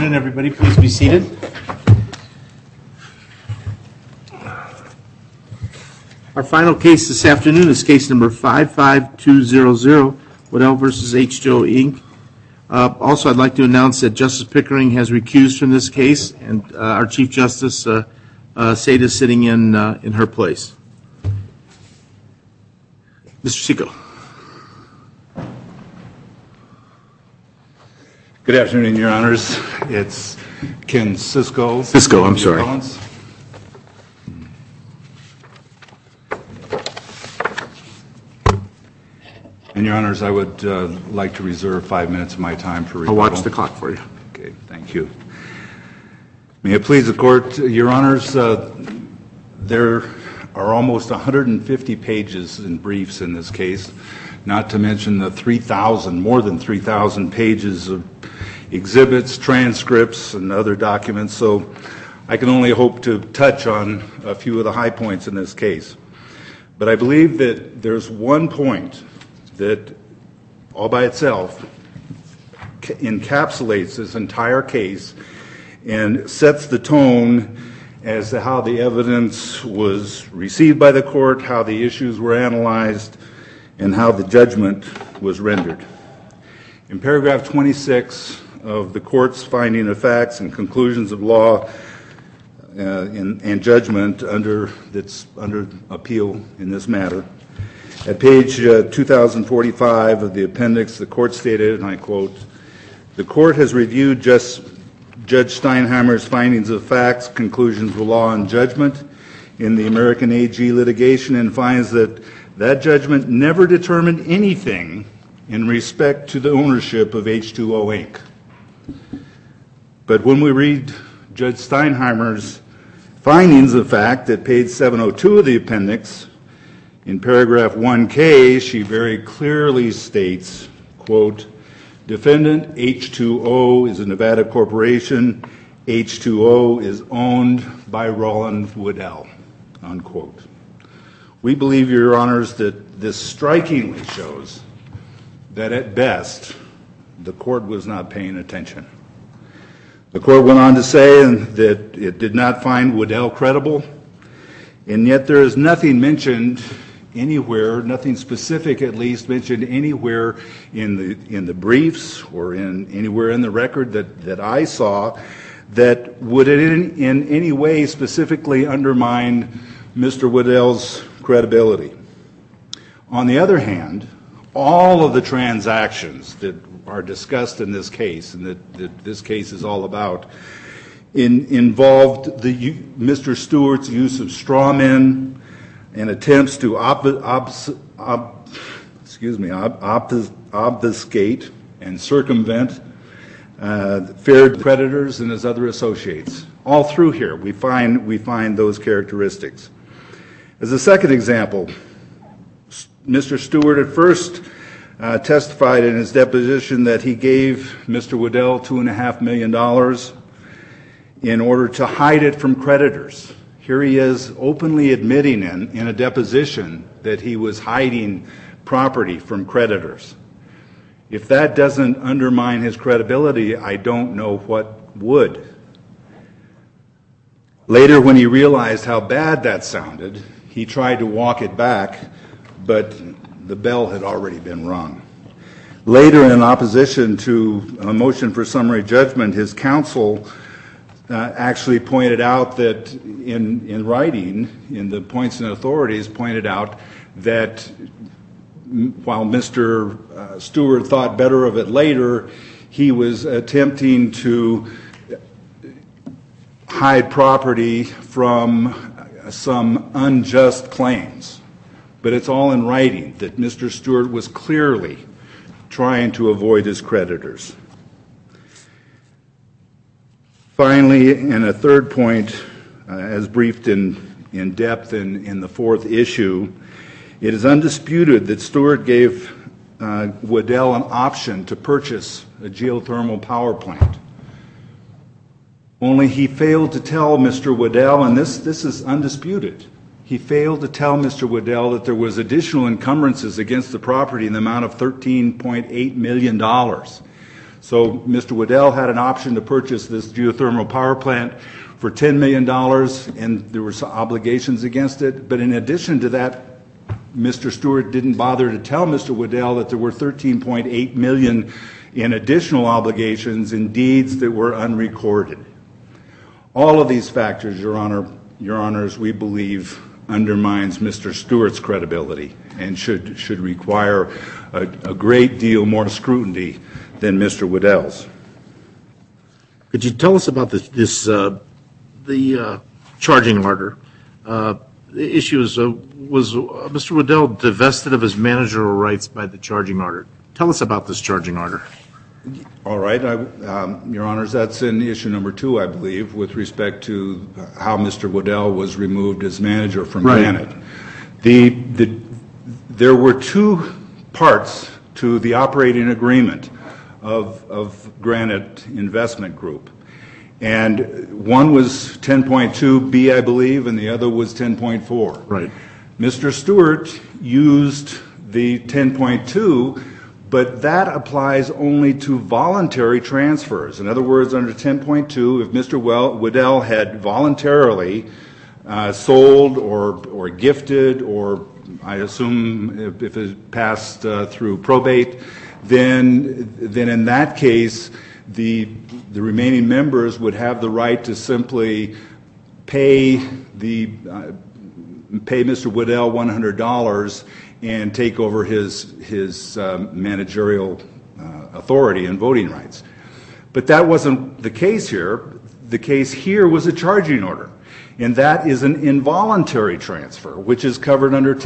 afternoon, everybody. Please be seated. Our final case this afternoon is case number 55200, Waddell v. H2O, Inc. Also, I'd like to announce that Justice Pickering has recused from this case, and our Chief Justice, Sade, is sitting in her place. Mr. Seco. Good afternoon, Your Honors. It's Ken Cisco. Cisco, I'm sorry. And Your Honors, I would like to reserve 5 minutes of my time for rebuttal. I'll watch the clock for you. Okay, thank you. May it please the Court, Your Honors, there are almost 150 pages in briefs in this case, not to mention the more than 3,000 pages of exhibits, transcripts, and other documents, so I can only hope to touch on a few of the high points in this case. But I believe that there's one point that, all by itself, encapsulates this entire case and sets the tone as to how the evidence was received by the court, how the issues were analyzed, and how the judgment was rendered. In paragraph 26 of the court's finding of facts and conclusions of law and judgment that's under appeal in this matter, at page 2045 of the appendix, the court stated, and I quote, "The court has reviewed Judge Steinheimer's findings of facts, conclusions of law, and judgment in the American AG litigation and finds that judgment never determined anything in respect to the ownership of H2O, Inc. But when we read Judge Steinheimer's findings of fact at page 702 of the appendix, in paragraph 1K, she very clearly states, quote, "Defendant H2O is a Nevada corporation. H2O is owned by Roland Waddell," unquote. We believe, Your Honors, that this strikingly shows that at best the court was not paying attention. The court went on to say that it did not find Waddell credible, and yet there is nothing mentioned anywhere, nothing specific at least mentioned anywhere in the briefs or anywhere in the record that I saw that would in any way specifically undermine Mr. Waddell's credibility. On the other hand, all of the transactions that are discussed in this case and that this case is all about involved Mr. Stewart's use of straw men and attempts to obfuscate and circumvent fair creditors and his other associates. All through here we find those characteristics. As a second example, Mr. Stewart at first testified in his deposition that he gave Mr. Waddell $2.5 million in order to hide it from creditors. Here he is openly admitting in a deposition that he was hiding property from creditors. If that doesn't undermine his credibility, I don't know what would. Later, when he realized how bad that sounded, he tried to walk it back, but the bell had already been rung. Later, in opposition to a motion for summary judgment, his counsel actually pointed out that in writing, in the points and authorities, pointed out that while Mr. Stewart thought better of it later, he was attempting to hide property from some unjust claims. But it's all in writing that Mr. Stewart was clearly trying to avoid his creditors. Finally, and a third point, as briefed in depth in the fourth issue, it is undisputed that Stewart gave Waddell an option to purchase a geothermal power plant. Only he failed to tell Mr. Waddell, and this is undisputed, he failed to tell Mr. Waddell that there was additional encumbrances against the property in the amount of $13.8 million. So Mr. Waddell had an option to purchase this geothermal power plant for $10 million, and there were some obligations against it. But in addition to that, Mr. Stewart didn't bother to tell Mr. Waddell that there were $13.8 million in additional obligations in deeds that were unrecorded. All of these factors, Your Honors, we believe undermines Mr. Stewart's credibility and should require a great deal more scrutiny than Mr. Waddell's. Could you tell us about the charging order? The issue is, was Mr. Waddell divested of his managerial rights by the charging order? Tell us about this charging order. All right, Your Honors, that's in issue number 2, I believe, with respect to how Mr. Waddell was removed as manager from Granite. There were 2 parts to the operating agreement of Granite Investment Group. And one was 10.2B, I believe, and the other was 10.4. Right. Mr. Stewart used the 10.2, but that applies only to voluntary transfers. In other words, under 10.2, if Mr. Waddell had voluntarily sold or gifted, or I assume if it passed through probate, then in that case, the remaining members would have the right to simply pay Mr. Waddell $100 and take over his managerial authority and voting rights. But that wasn't the case here. The case here was a charging order, and that is an involuntary transfer, which is covered under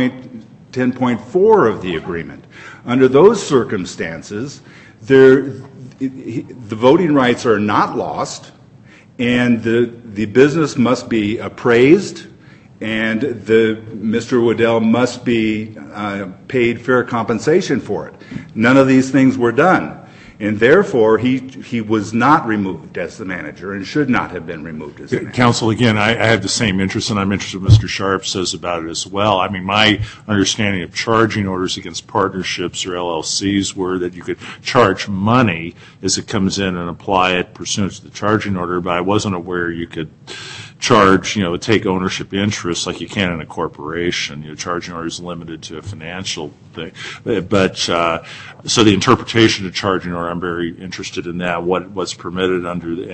10.4 of the agreement. Under those circumstances, the voting rights are not lost, and the business must be appraised, and Mr. Waddell must be paid fair compensation for it. None of these things were done, and therefore he was not removed as the manager and should not have been removed as the manager. Counsel, again, I have the same interest, and I'm interested in what Mr. Sharp says about it as well. I mean, my understanding of charging orders against partnerships or LLCs were that you could charge money as it comes in and apply it pursuant to the charging order, but I wasn't aware you could charge, take ownership interest like you can in a corporation. Charging order is limited to a financial thing. But so the interpretation of charging order, I'm very interested in that. What's permitted under the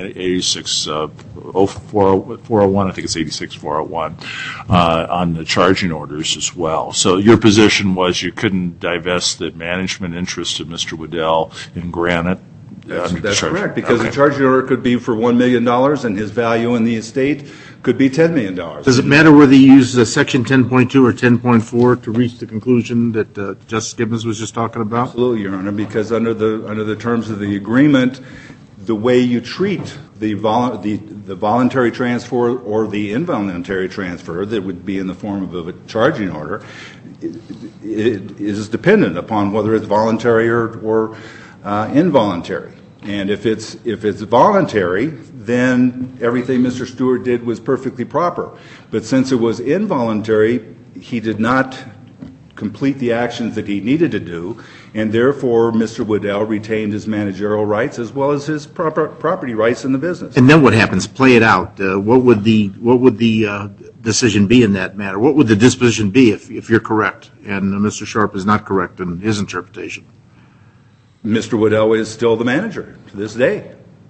86-401, I think it's 86-401, on the charging orders as well. So your position was you couldn't divest the management interest of Mr. Waddell in Granite? That's correct, because the charging order could be for $1 million, and his value in the estate could be $10 million. Does it matter whether you use Section 10.2 or 10.4 to reach the conclusion that Justice Gibbons was just talking about? Absolutely, Your Honor, because under the terms of the agreement, the way you treat the voluntary transfer or the involuntary transfer that would be in the form of a charging order it is dependent upon whether it's voluntary or involuntary. And if it's voluntary, then everything Mr. Stewart did was perfectly proper. But since it was involuntary, he did not complete the actions that he needed to do, and therefore Mr. Waddell retained his managerial rights as well as his property rights in the business. And then what happens? Play it out. What would the decision be in that matter? What would the disposition be if you're correct and Mr. Sharp is not correct in his interpretation? Mr. Waddell is still the manager to this day.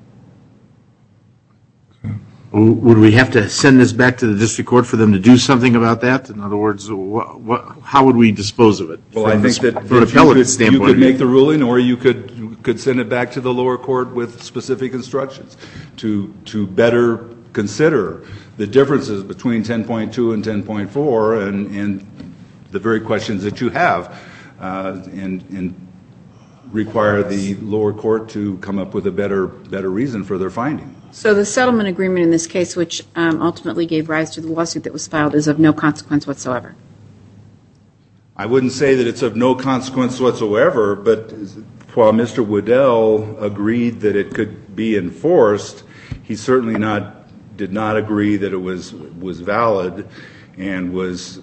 Would we have to send this back to the district court for them to do something about that? In other words, how would we dispose of it? Well, I think that you could make the ruling, or you could send it back to the lower court with specific instructions to better consider the differences between 10.2 and 10.4 and the very questions that you have, and require the lower court to come up with a better reason for their finding. So the settlement agreement in this case, which ultimately gave rise to the lawsuit that was filed, is of no consequence whatsoever? I wouldn't say that it's of no consequence whatsoever, but while Mr. Waddell agreed that it could be enforced, he certainly did not agree that it was valid and was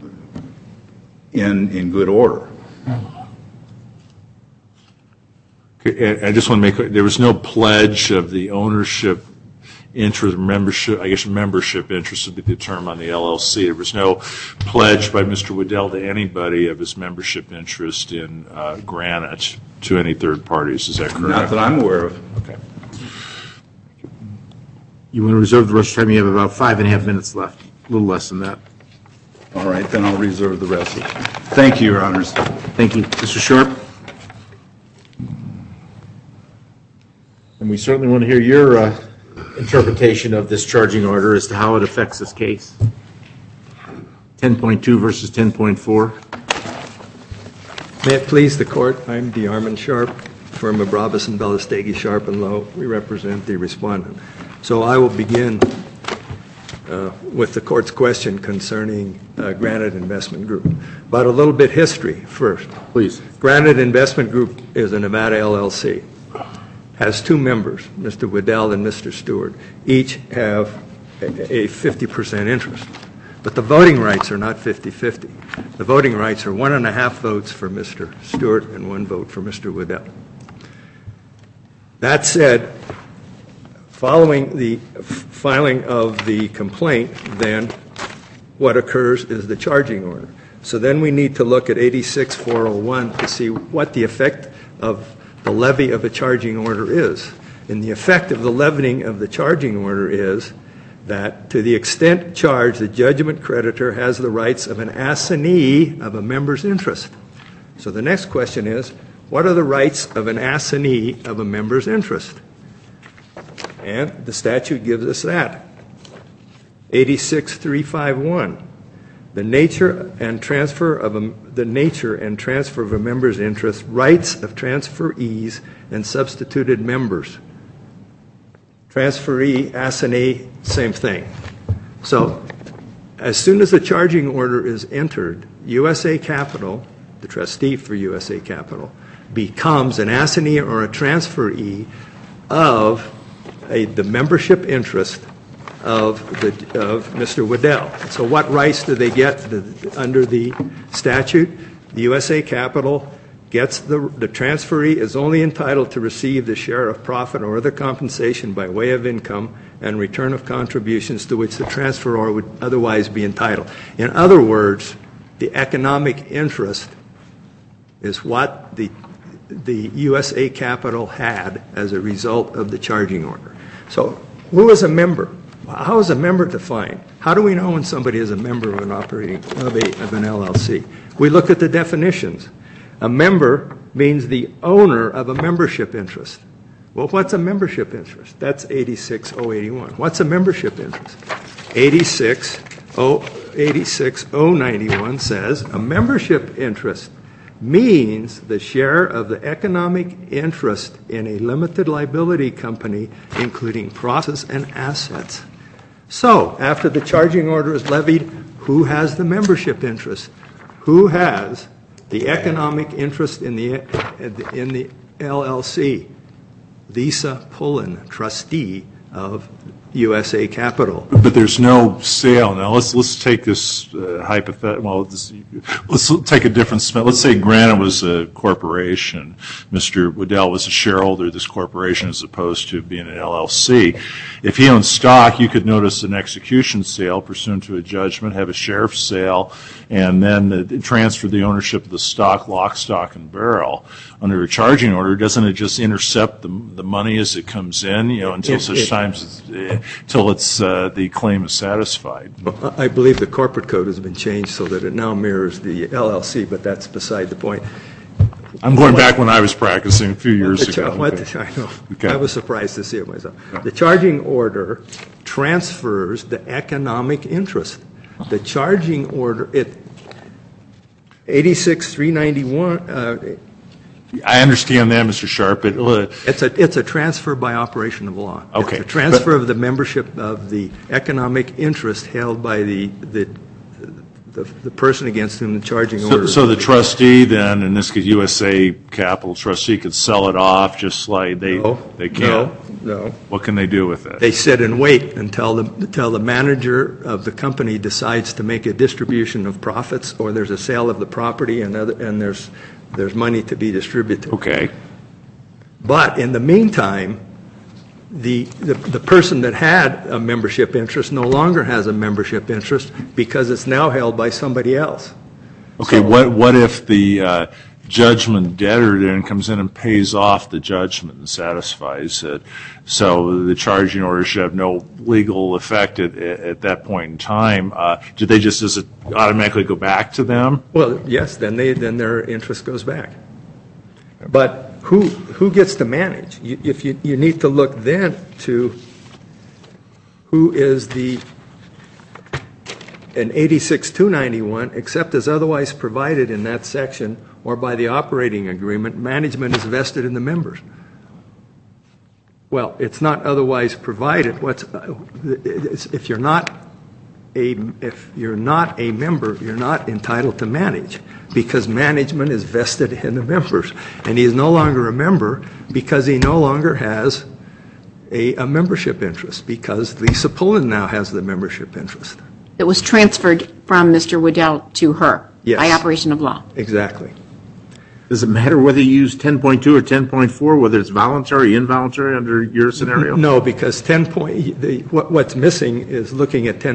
in good order. I just want to make clear, there was no pledge of the ownership interest, membership interest would be the term on the LLC. There was no pledge by Mr. Waddell to anybody of his membership interest in Granite to any third parties. Is that correct? Not that I'm aware of. Okay. You want to reserve the rest of your time? You have about 5.5 minutes left, a little less than that. All right, then I'll reserve the rest. Thank you, Your Honors. Thank you. Mr. Sharp? And we certainly want to hear your interpretation of this charging order as to how it affects this case. 10.2 versus 10.4. May it please the Court, I'm D. Armand Sharp, firm of Robison, Belastegi, Sharp & Lowe. We represent the respondent. So I will begin with the Court's question concerning Granite Investment Group. But a little bit history first. Please. Granite Investment Group is a Nevada LLC. Has two members, Mr. Waddell and Mr. Stewart. Each have a 50% interest. But the voting rights are not 50-50. The voting rights are 1.5 votes for Mr. Stewart and 1 vote for Mr. Waddell. That said, following the filing of the complaint, then what occurs is the charging order. So then we need to look at 86-401 to see what the effect of the levy of a charging order is. And the effect of the levying of the charging order is that to the extent charged, the judgment creditor has the rights of an assignee of a member's interest. So the next question is, what are the rights of an assignee of a member's interest? And the statute gives us that. 86-351. The nature and transfer of a member's interest, rights of transferees and substituted members. Transferee, assignee, same thing. So as soon as the charging order is entered, USA Capital, the trustee for USA Capital, becomes an assignee or a transferee of the membership interest of Mr. Waddell. So what rights do they get under the statute? The USA Capital gets the transferee is only entitled to receive the share of profit or other compensation by way of income and return of contributions to which the transferor would otherwise be entitled. In other words, the economic interest is what the USA Capital had as a result of the charging order. So who is a member? How is a member defined? How do we know when somebody is a member of an LLC? We look at the definitions. A member means the owner of a membership interest. Well, what's a membership interest? That's 86-081. What's a membership interest? 86-091 says a membership interest means the share of the economic interest in a limited liability company, including process and assets. So, after the charging order is levied, who has the membership interest? Who has the economic interest in the LLC? Lisa Pullen, trustee of USA Capital. But there's no sale. Now, let's take this hypothetical. Well, let's take a different spin. Let's say Granite was a corporation. Mr. Waddell was a shareholder of this corporation as opposed to being an LLC. If he owned stock, you could notice an execution sale pursuant to a judgment, have a sheriff's sale, and then transfer the ownership of the stock, lock, stock, and barrel. Under a charging order, doesn't it just intercept the money as it comes in, until such times until the claim is satisfied? I believe the corporate code has been changed so that it now mirrors the LLC, but that's beside the point. I'm going back when I was practicing a few years ago. I know. Okay. I was surprised to see it myself. The charging order transfers the economic interest. The charging order, 86-391. I understand that, Mr. Sharp. It's a transfer by operation of law. Okay. It's a transfer of the membership of the economic interest held by the person against whom the charging order. So the trustee then, in this case, USA Capital trustee, could sell it off just like they can't. No. What can they do with it? They sit and wait until the manager of the company decides to make a distribution of profits, or there's a sale of the property, and there's money to be distributed. Okay. But in the meantime, the person that had a membership interest no longer has a membership interest because it's now held by somebody else. Okay, what if the judgment debtor then comes in and pays off the judgment and satisfies it? So the charging order should have no legal effect at that point in time. Do they just, does it automatically go back to them? Well, yes, then their interest goes back. But who gets to manage? You need to look then to who is in 86-291, except as otherwise provided in that section or by the operating agreement, management is vested in the members. Well, it's not otherwise provided. If you're not a member, you're not entitled to manage, because management is vested in the members, and he is no longer a member because he no longer has a membership interest, because Lisa Pullen now has the membership interest. It was transferred from Mr. Waddell to her by operation of law. Exactly. Does it matter whether you use 10.2 or 10.4, whether it's voluntary, involuntary under your scenario? No, because what's missing is looking at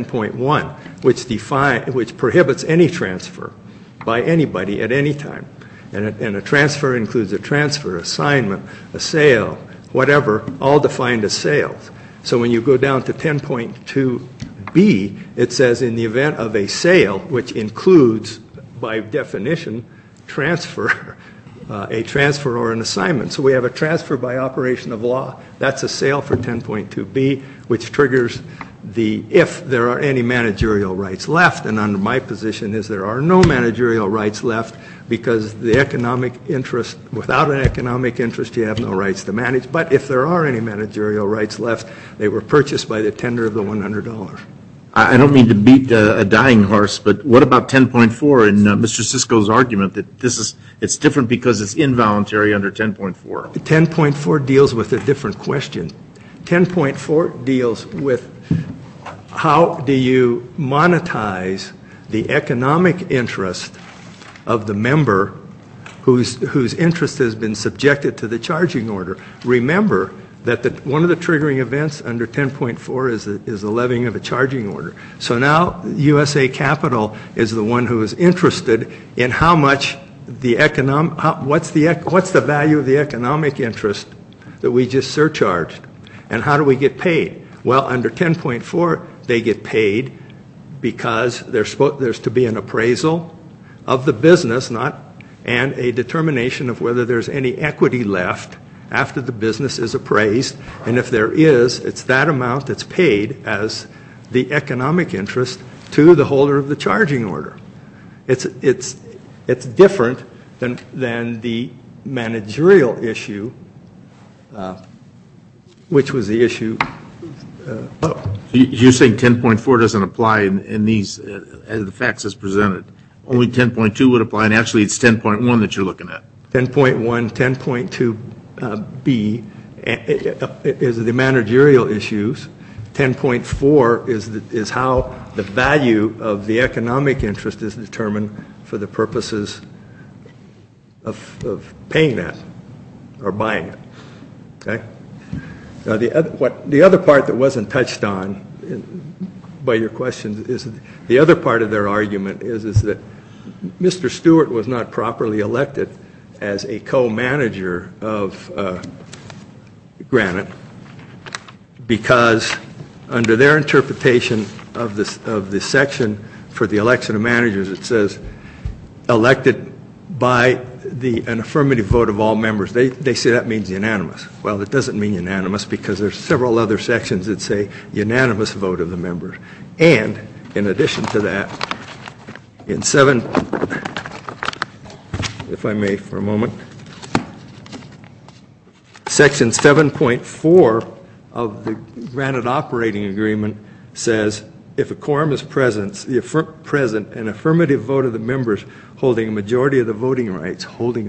10.1, which prohibits any transfer by anybody at any time. And a transfer includes a transfer, assignment, a sale, whatever, all defined as sales. So when you go down to 10.2b, it says in the event of a sale, which includes, by definition, transfer, a transfer or an assignment. So we have a transfer by operation of law. That's a sale for 10.2b, which triggers if there are any managerial rights left. And under my position is there are no managerial rights left, because the economic interest, without an economic interest, you have no rights to manage. But if there are any managerial rights left, they were purchased by the tender of the $100. I don't mean to beat a dying horse, but what about 10.4 in Mr. Sisko's argument that it's different because it's involuntary under 10.4? 10.4 deals with a different question. 10.4 deals with how do you monetize the economic interest of the member whose interest has been subjected to the charging order. Remember that one of the triggering events under 10.4 is the levying of a charging order. So now USA Capital is the one who is interested in how much what's the value of the economic interest that we just surcharged, and how do we get paid? Well, under 10.4, they get paid because there's to be an appraisal of the business, and a determination of whether there's any equity left after the business is appraised, and if there is, it's that amount that's paid as the economic interest to the holder of the charging order. It's different than the managerial issue, which was the issue. You're saying 10.4 doesn't apply in these as the facts as presented. Only 10.2 would apply, and actually it's 10.1 that you're looking at. 10.1, 10.2b is the managerial issues. 10.4 is how the value of the economic interest is determined for the purposes of paying that or buying it. Okay. Now the other part that wasn't touched on by your questions is the other part of their argument is that Mr. Stewart was not properly elected as a co-manager of Granite because under their interpretation of the section for the election of managers, it says elected by an affirmative vote of all members. They say that means unanimous. Well, it doesn't mean unanimous because there's several other sections that say unanimous vote of the members. And in addition to that, in if I may for a moment, Section 7.4 of the Granite Operating Agreement says if a quorum is present, an affirmative vote of the members holding a majority of the voting rights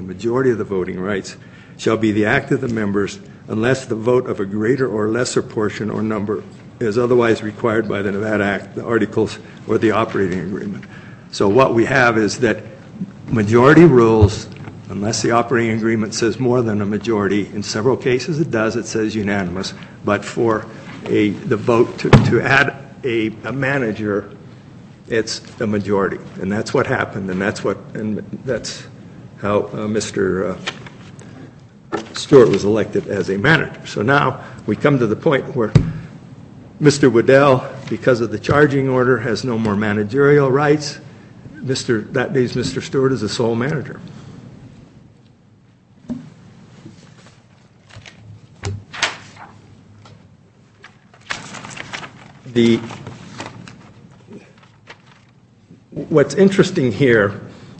shall be the act of the members unless the vote of a greater or lesser portion or number is otherwise required by the Nevada Act, the Articles, or the Operating Agreement. So what we have is that majority rules unless the operating agreement says more than a majority. In several cases it does, it says unanimous, but for the vote to add a manager, it's a majority. And that's what happened, and that's how Mr. Stewart was elected as a manager. So now we come to the point where Mr. Waddell, because of the charging order, has no more managerial rights. That leaves Mr. Stewart as the sole manager. What's interesting here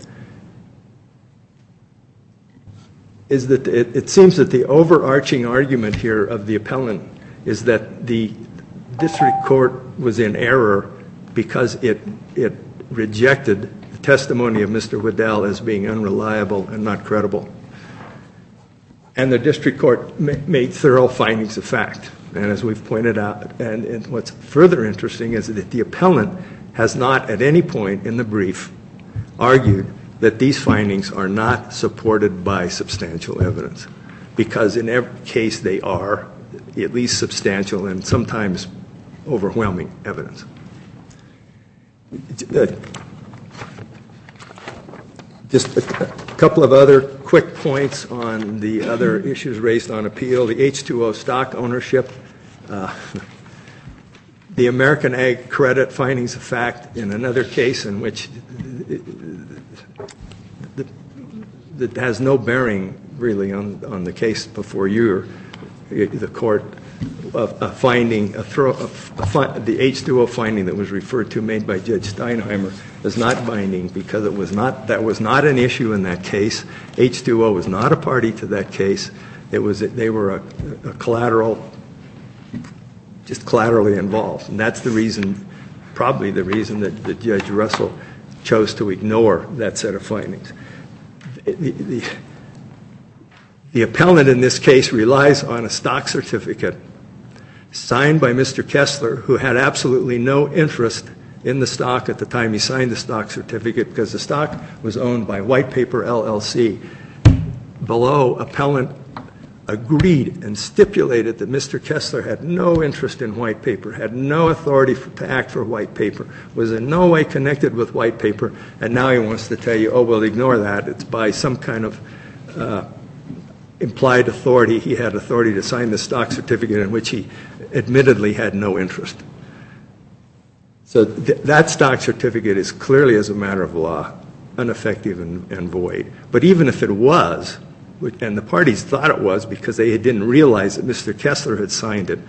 is that it seems that the overarching argument here of the appellant is that the district court was in error because it rejected the testimony of Mr. Waddell as being unreliable and not credible. And the district court made thorough findings of fact. And as we've pointed out, and what's further interesting is that the appellant has not at any point in the brief argued that these findings are not supported by substantial evidence, because in every case they are at least substantial and sometimes overwhelming evidence. Just a couple of other quick points on the other issues raised on appeal. The H2O stock ownership, the American Ag Credit findings of fact in another case in which that has no bearing really on the case before you, the court, a finding, the H2O finding that was referred to made by Judge Steinheimer is not binding because that was not an issue in that case. H2O was not a party to that case. They were a collateral, just collaterally involved, and that's the reason, probably the reason that Judge Russell chose to ignore that set of findings. The appellant in this case relies on a stock certificate signed by Mr. Kessler, who had absolutely no interest in the stock at the time he signed the stock certificate because the stock was owned by White Paper LLC. Below, appellant agreed and stipulated that Mr. Kessler had no interest in White Paper, had no authority to act for White Paper, was in no way connected with White Paper, and now he wants to tell you, oh, well, ignore that. It's by some kind of implied authority. He had authority to sign the stock certificate in which he admittedly had no interest. So that stock certificate is clearly, as a matter of law, ineffective and void. But even if it was, and the parties thought it was because they didn't realize that Mr. Kessler had signed it,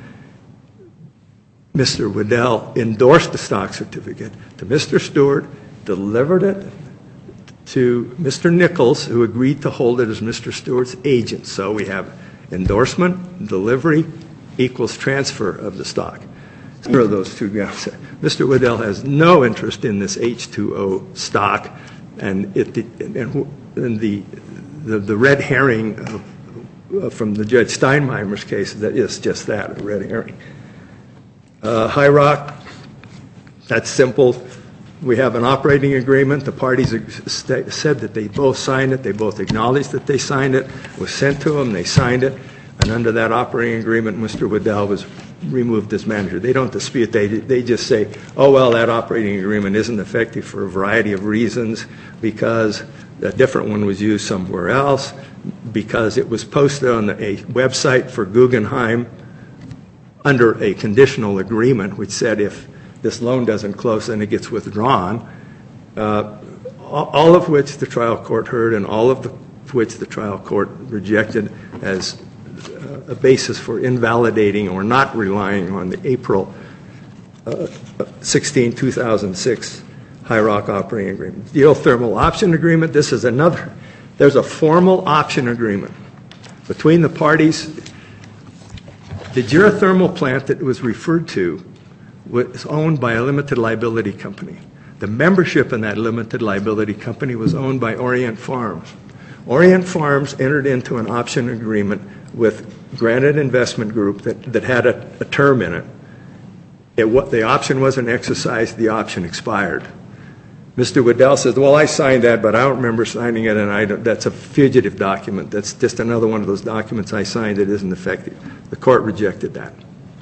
Mr. Waddell endorsed the stock certificate to Mr. Stewart, delivered it to Mr. Nichols, who agreed to hold it as Mr. Stewart's agent. So we have endorsement, delivery, equals transfer of the stock. Of those two guys. Mr. Waddell has no interest in this H2O stock, and the red herring from the Judge Steinheimer's case, that is just that, a red herring. High Rock, that's simple. We have an operating agreement. The parties said that they both signed it. They both acknowledged that they signed it. It was sent to them. They signed it. And under that operating agreement, Mr. Waddell was removed as manager. They don't dispute. They just say, oh, well, that operating agreement isn't effective for a variety of reasons, because a different one was used somewhere else, because it was posted on a website for Guggenheim under a conditional agreement which said if this loan doesn't close, then it gets withdrawn, all of which the trial court heard and all of which the trial court rejected as a basis for invalidating or not relying on the April 16, 2006 High Rock operating agreement. Geothermal option agreement, this is another. There's a formal option agreement between the parties. The geothermal plant that was referred to was owned by a limited liability company. The membership in that limited liability company was owned by Orient Farms. Orient Farms entered into an option agreement with Granite Investment Group that had a term in it. The option wasn't exercised, the option expired. Mr. Waddell says, well, I signed that, but I don't remember signing it, and that's a fugitive document. That's just another one of those documents I signed that isn't effective. The court rejected that.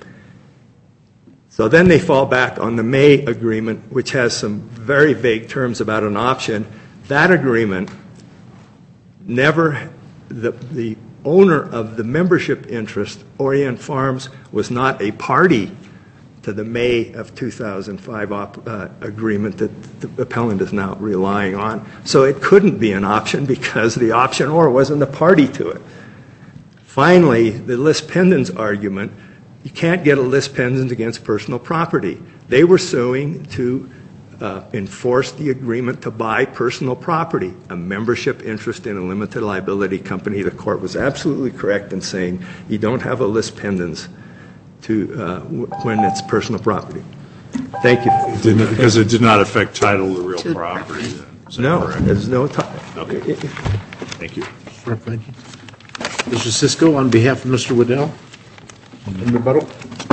So then they fall back on the May agreement, which has some very vague terms about an option. That agreement never, the owner of the membership interest, Orient Farms, was not a party to the May of 2005 agreement that the appellant is now relying on. So it couldn't be an option because the optionor wasn't a party to it. Finally, the lis pendens argument, you can't get a lis pendens against personal property. They were suing to enforce the agreement to buy personal property, a membership interest in a limited liability company. The court was absolutely correct in saying you don't have a lis pendens when it's personal property. Thank you. Because it did not affect title to real property. No, there's no time. Okay. Thank you. Thank you. Mr. Cisco, on behalf of Mr. Waddell, in rebuttal.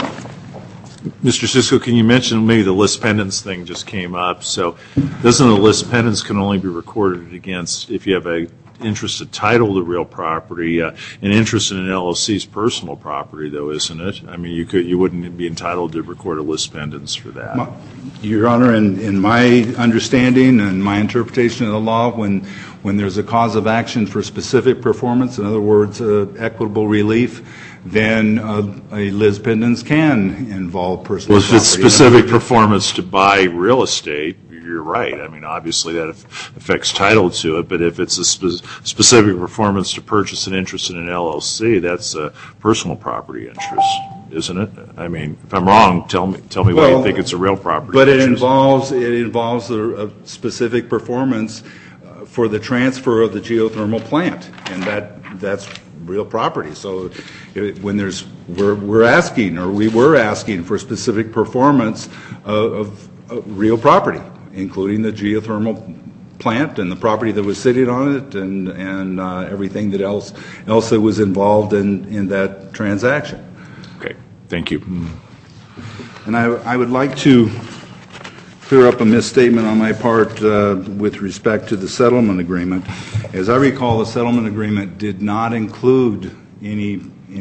Mr. Cisco, can you mention, maybe the lis pendens thing just came up, so doesn't a lis pendens can only be recorded against if you have a interest of title to real property, an interest in an LLC's personal property, though, isn't it? I mean, you wouldn't be entitled to record a lis pendens for that. Your Honor, in my understanding and my interpretation of the law, when there's a cause of action for specific performance, in other words, equitable relief, then a lis pendens can involve personal property. Well, if it's specific performance to buy real estate, you're right. I mean, obviously that affects title to it, but if it's a specific performance to purchase an interest in an LLC, that's a personal property interest, isn't it? I mean, if I'm wrong, tell me why you think it's a real property but interest. It involves a specific performance for the transfer of the geothermal plant, and that's real property. So when we were asking for specific performance of real property, including the geothermal plant and the property that was sitting on it and everything else that was involved in that transaction. Okay, thank you. And I would like to clear up a misstatement on my part with respect to the settlement agreement. As I recall, the settlement agreement did not include any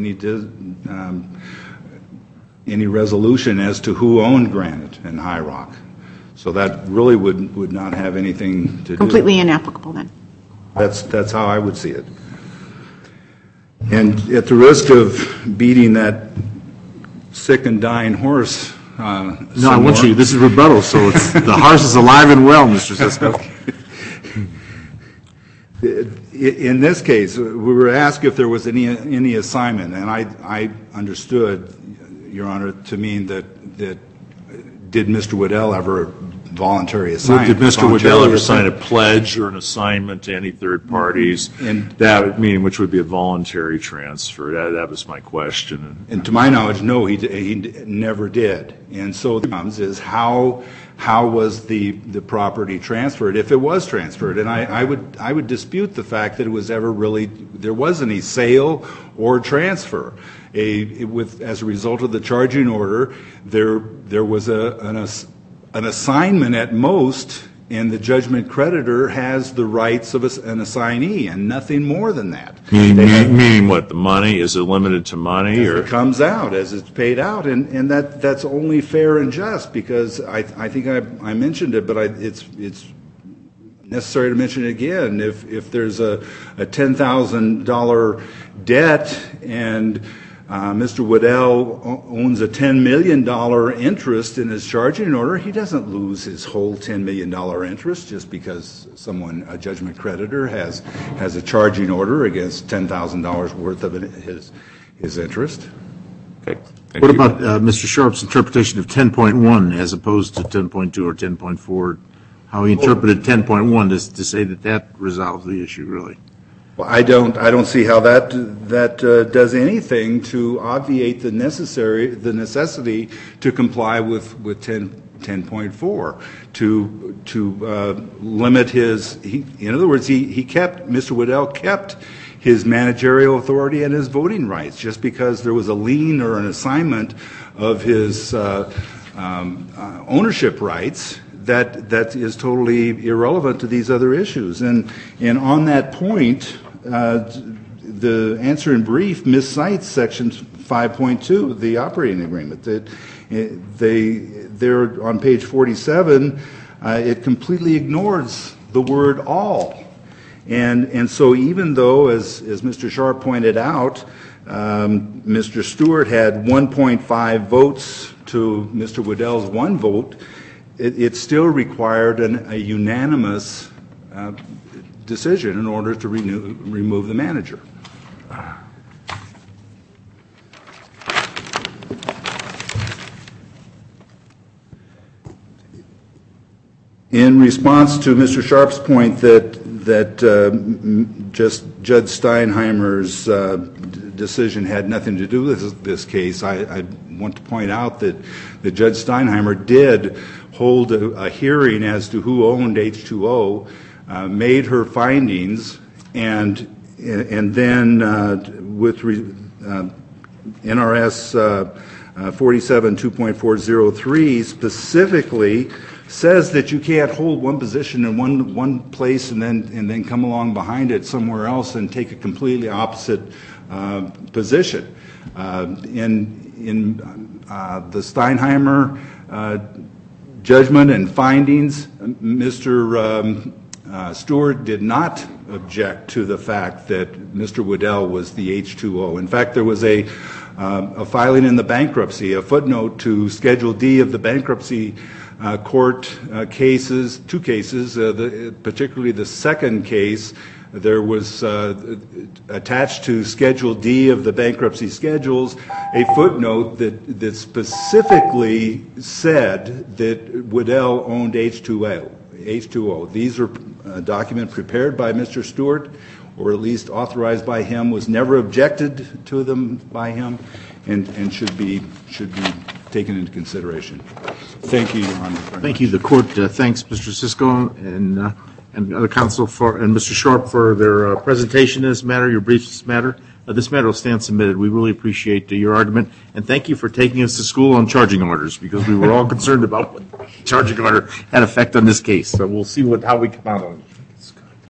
resolution as to who owned Granite and High Rock. So that really would not have anything to do. Completely inapplicable then. That's how I would see it. And at the risk of beating that sick and dying horse. No, I want you. This is rebuttal, so the horse is alive and well, Mr. Cisco. In this case, we were asked if there was any assignment, and I understood, Your Honor, to mean that did Mr. Waddell ever voluntary assign? Did Mr. Waddell ever sign a pledge or an assignment to any third parties? And that would mean which would be a voluntary transfer. That was my question. And to my knowledge, no, he never did. And so the comes is how was the property transferred, if it was transferred? And I would dispute the fact that it was ever really, there was any sale or transfer. As a result of the charging order, there was an assignment at most, and the judgment creditor has the rights of an assignee, and nothing more than that. Meaning what? The money? Is it limited to money? As it comes out, as it's paid out, and that's only fair and just, because I think I mentioned it, but it's necessary to mention it again. If there's a $10,000 debt and Mr. Waddell owns a $10 million interest in his charging order, he doesn't lose his whole $10 million interest just because a judgment creditor, has a charging order against $10,000 worth of his interest. Okay. What about Mr. Sharp's interpretation of 10.1 as opposed to 10.2 or 10.4? How he interpreted 10.1 to say that resolves the issue, really? Well, I don't see how that does anything to obviate the necessity to comply with 10.4 to limit his. In other words, Mr. Waddell kept his managerial authority and his voting rights. Just because there was a lien or an assignment of his ownership rights, that is totally irrelevant to these other issues. And on that point, the answer in brief miscites Section 5.2 of the operating agreement. That they're on page 47. It completely ignores the word all. And so even though, as Mr. Sharp pointed out, Mr. Stewart had 1.5 votes to Mr. Waddell's 1 vote, it still required a unanimous decision in order to remove the manager. In response to Mr. Sharp's point that just Judge Steinheimer's decision had nothing to do with this case, I want to point out that Judge Steinheimer did hold a hearing as to who owned H2O, made her findings, and then with NRS 47.2.403 specifically says that you can't hold one position in one place and then come along behind it somewhere else and take a completely opposite position. In the Steinheimer judgment and findings, Mr. Stewart did not object to the fact that Mr. Waddell was the H2O. In fact, there was a filing in the bankruptcy, a footnote to Schedule D of the bankruptcy court cases, 2 cases, particularly the second case. There was attached to Schedule D of the bankruptcy schedules a footnote that specifically said that Waddell owned H2O. These are a document prepared by Mr. Stewart, or at least authorized by him, was never objected to them by him, and should be taken into consideration. Thank you, Your Honor. Thank you. The court thanks Mr. Sisko and other counsel and Mr. Sharp for their presentation in this matter, your briefs in this matter. This matter will stand submitted. We really appreciate your argument, and thank you for taking us to school on charging orders, because we were all concerned about what charging order had effect on this case. So we'll see how we come out on it.